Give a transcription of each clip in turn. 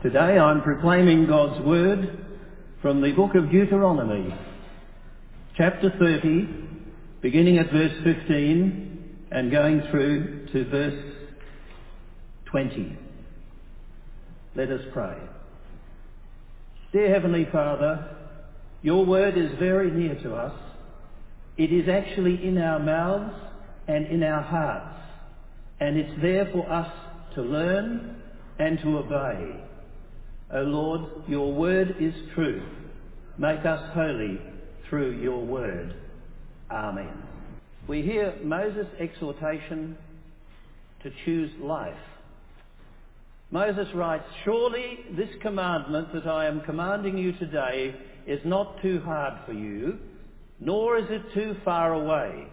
Today I'm proclaiming God's word from the book of Deuteronomy, chapter 30, beginning at verse 15 and going through to verse 20. Let us pray. Dear Heavenly Father, your word is very near to us. It is actually in our mouths and in our hearts, and it's there for us to learn and to obey. O Lord, your word is truth. Make us holy through your word. Amen. We hear Moses' exhortation to choose life. Moses writes, "Surely this commandment that I am commanding you today is not too hard for you, nor is it too far away.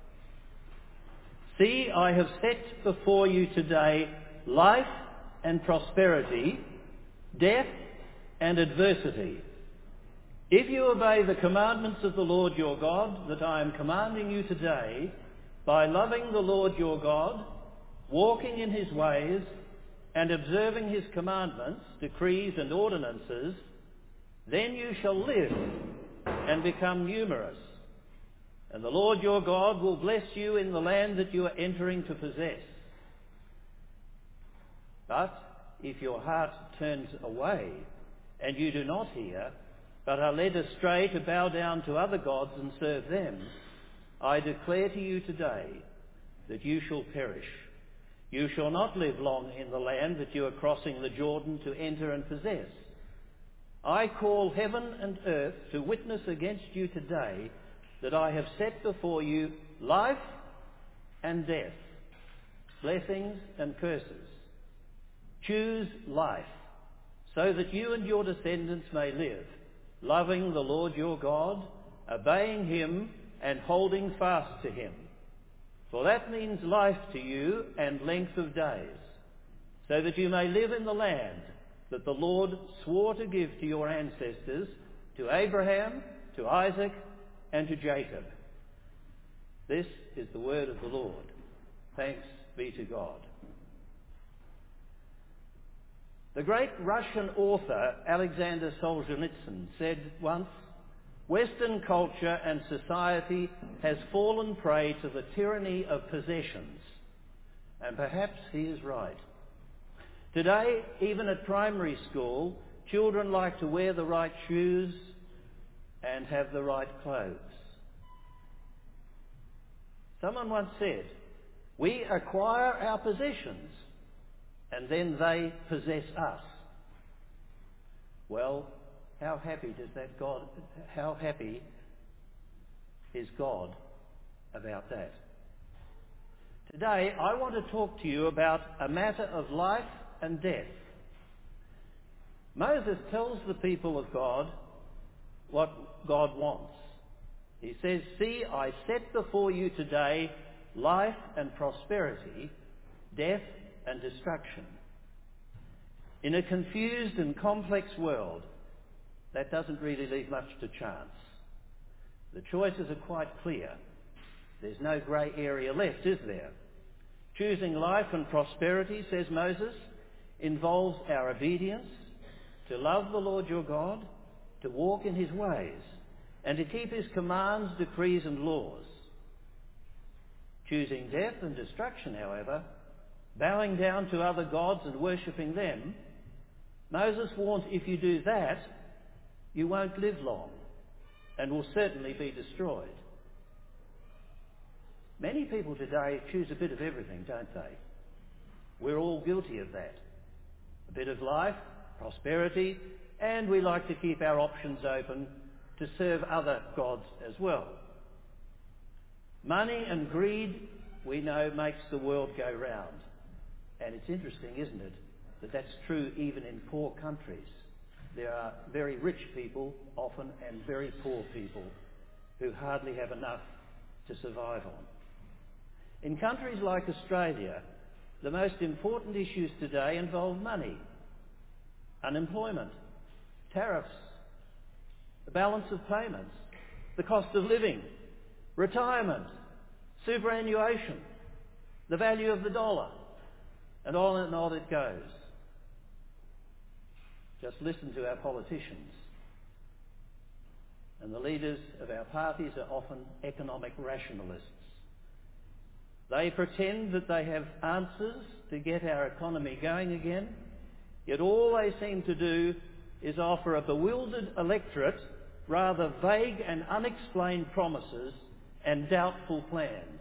See, I have set before you today life and prosperity, death and adversity. If you obey the commandments of the Lord your God that I am commanding you today, by loving the Lord your God, walking in his ways, and observing his commandments, decrees and ordinances, then you shall live and become numerous. And the Lord your God will bless you in the land that you are entering to possess. But if your heart turns away and you do not hear, but are led astray to bow down to other gods and serve them, I declare to you today that you shall perish. You shall not live long in the land that you are crossing the Jordan to enter and possess. I call heaven and earth to witness against you today that I have set before you life and death, blessings and curses. Choose life, so that you and your descendants may live, loving the Lord your God, obeying him and holding fast to him. For that means life to you and length of days, so that you may live in the land that the Lord swore to give to your ancestors, to Abraham, to Isaac, and to Jacob." This is the word of the Lord. Thanks be to God. The great Russian author Alexander Solzhenitsyn said once, "Western culture and society has fallen prey to the tyranny of possessions." And perhaps he is right. Today, even at primary school, children like to wear the right shoes and have the right clothes. Someone once said, "We acquire our possessions and then they possess us." Well, how happy is God about that? Today, I want to talk to you about a matter of life and death. Moses tells the people of God what God wants. He says, "See, I set before you today life and prosperity, death and destruction." In a confused and complex world, that doesn't really leave much to chance. The choices are quite clear. There's no grey area left, is there? Choosing life and prosperity, says Moses, involves our obedience, to love the Lord your God, to walk in his ways, and to keep his commands, decrees and laws. Choosing death and destruction, however, bowing down to other gods and worshipping them, Moses warns if you do that, you won't live long and will certainly be destroyed. Many people today choose a bit of everything, don't they? We're all guilty of that. A bit of life, prosperity, and we like to keep our options open to serve other gods as well. Money and greed, we know, makes the world go round. And it's interesting, isn't it, that that's true even in poor countries. There are very rich people often and very poor people who hardly have enough to survive on. In countries like Australia, the most important issues today involve money, unemployment, tariffs, the balance of payments, the cost of living, retirement, superannuation, the value of the dollar, and on it goes. Just listen to our politicians. And the leaders of our parties are often economic rationalists. They pretend that they have answers to get our economy going again, yet all they seem to do is offer a bewildered electorate rather vague and unexplained promises and doubtful plans.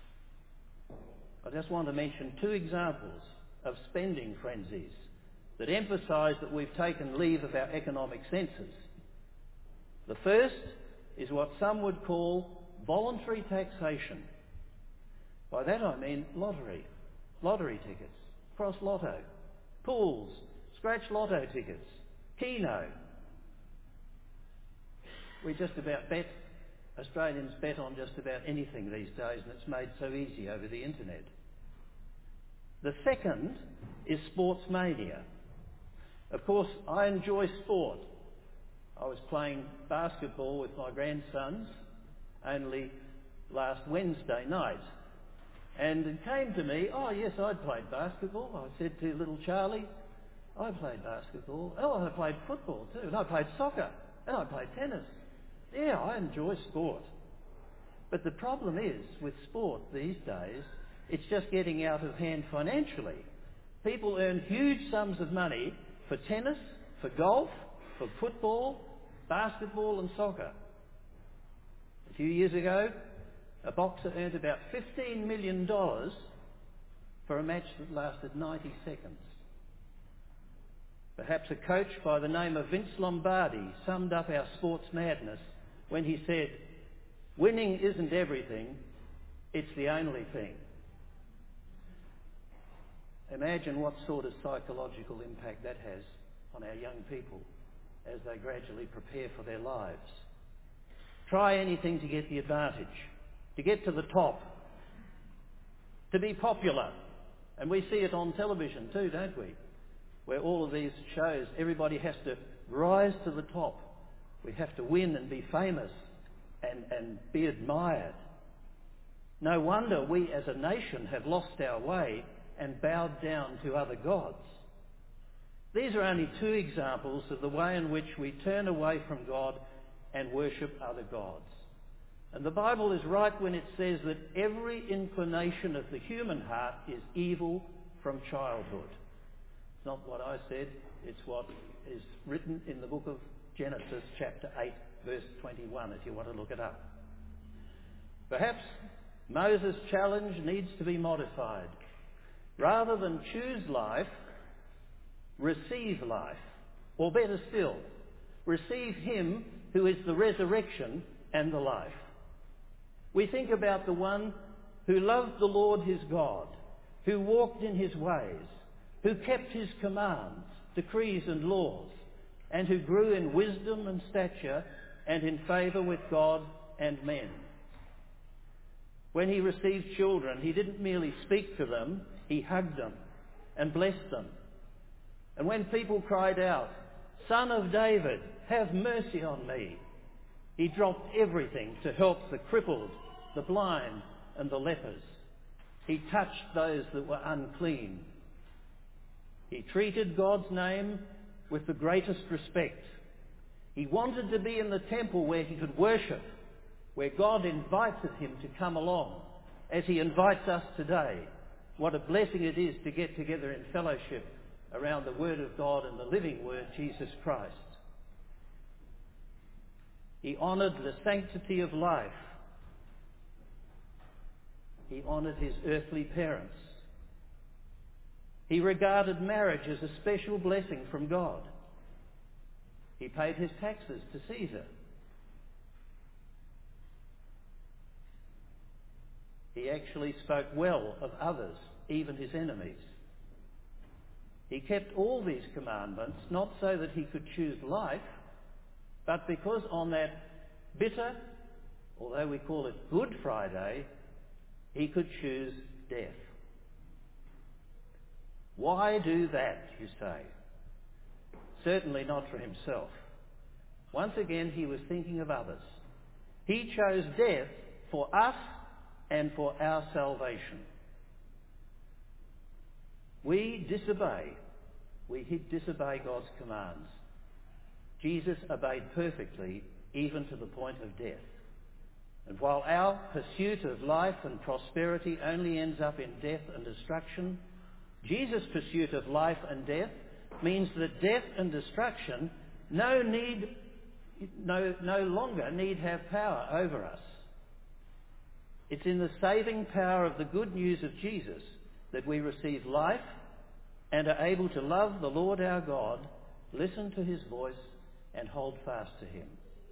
I just want to mention two examples of spending frenzies that emphasise that we've taken leave of our economic senses. The first is what some would call voluntary taxation. By that I mean lottery tickets, cross lotto, pools, scratch lotto tickets, Keno. Australians bet on just about anything these days, and it's made so easy over the internet. The second is sports mania. Of course, I enjoy sport. I was playing basketball with my grandsons only last Wednesday night. And it came to me, oh yes, I'd played basketball. I said to little Charlie, I played basketball. Oh, I played football too. And I played soccer. And I played tennis. Yeah, I enjoy sport. But the problem is, with sport these days, it's just getting out of hand financially. People earn huge sums of money for tennis, for golf, for football, basketball and soccer. A few years ago, a boxer earned about $15 million for a match that lasted 90 seconds. Perhaps a coach by the name of Vince Lombardi summed up our sports madness when he said, "Winning isn't everything, it's the only thing." Imagine what sort of psychological impact that has on our young people as they gradually prepare for their lives. Try anything to get the advantage, to get to the top, to be popular. And we see it on television too, don't we? Where all of these shows, everybody has to rise to the top. We have to win and be famous and be admired. No wonder we as a nation have lost our way and bowed down to other gods. These are only two examples of the way in which we turn away from God and worship other gods. And the Bible is right when it says that every inclination of the human heart is evil from childhood. It's not what I said, it's what is written in the book of Genesis chapter 8 verse 21 if you want to look it up. Perhaps Moses' challenge needs to be modified. Rather than choose life, receive life. Or better still, receive him who is the resurrection and the life. We think about the one who loved the Lord his God, who walked in his ways, who kept his commands, decrees and laws, and who grew in wisdom and stature and in favour with God and men. When he received children, he didn't merely speak to them, he hugged them and blessed them. And when people cried out, "Son of David, have mercy on me," he dropped everything to help the crippled, the blind and the lepers. He touched those that were unclean. He treated God's name with the greatest respect. He wanted to be in the temple where he could worship, where God invited him to come along, as he invites us today. What a blessing it is to get together in fellowship around the Word of God and the living Word, Jesus Christ. He honoured the sanctity of life. He honoured his earthly parents. He regarded marriage as a special blessing from God. He paid his taxes to Caesar. He actually spoke well of others, even his enemies. He kept all these commandments, not so that he could choose life, but because on that bitter, although we call it Good Friday, he could choose death. Why do that, you say? Certainly not for himself. Once again, he was thinking of others. He chose death for us and for our salvation. We disobey we disobey God's commands. Jesus obeyed perfectly, even to the point of death. And while our pursuit of life and prosperity only ends up in death and destruction, Jesus' pursuit of life and death means that death and destruction no longer need have power over us. It's in the saving power of the good news of Jesus that we receive life and are able to love the Lord our God, listen to his voice, and hold fast to him.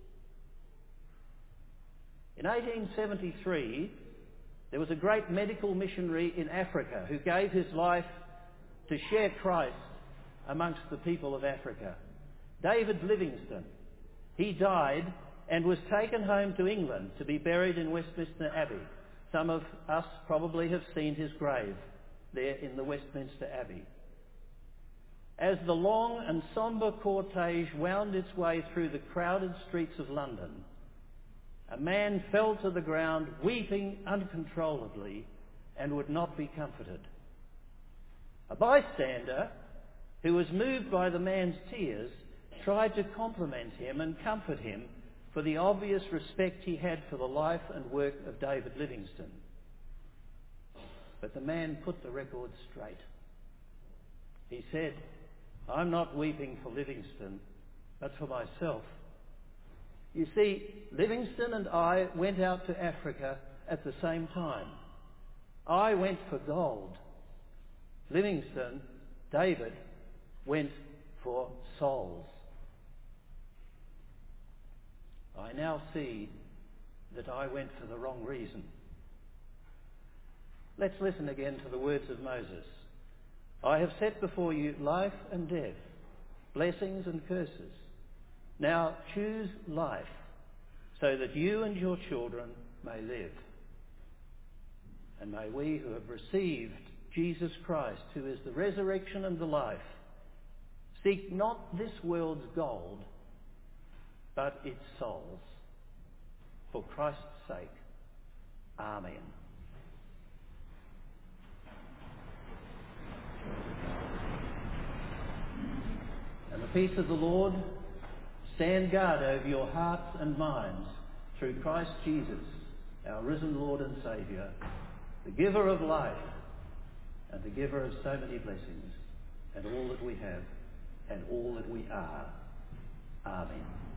In 1873, there was a great medical missionary in Africa who gave his life to share Christ amongst the people of Africa. David Livingstone. He died and was taken home to England to be buried in Westminster Abbey. Some of us probably have seen his grave there in the Westminster Abbey. As the long and sombre cortege wound its way through the crowded streets of London, a man fell to the ground weeping uncontrollably and would not be comforted. A bystander, who was moved by the man's tears, tried to compliment him and comfort him for the obvious respect he had for the life and work of David Livingstone. But the man put the record straight. He said, "I'm not weeping for Livingstone, but for myself. You see, Livingstone and I went out to Africa at the same time. I went for gold. Livingstone, David, went for souls. I now see that I went for the wrong reason." Let's listen again to the words of Moses. "I have set before you life and death, blessings and curses. Now choose life, so that you and your children may live. And may we who have received Jesus Christ, who is the resurrection and the life, seek not this world's gold, but its souls. For Christ's sake. Amen." And the peace of the Lord stand guard over your hearts and minds through Christ Jesus, our risen Lord and Saviour, the giver of life and the giver of so many blessings, and all that we have and all that we are. Amen.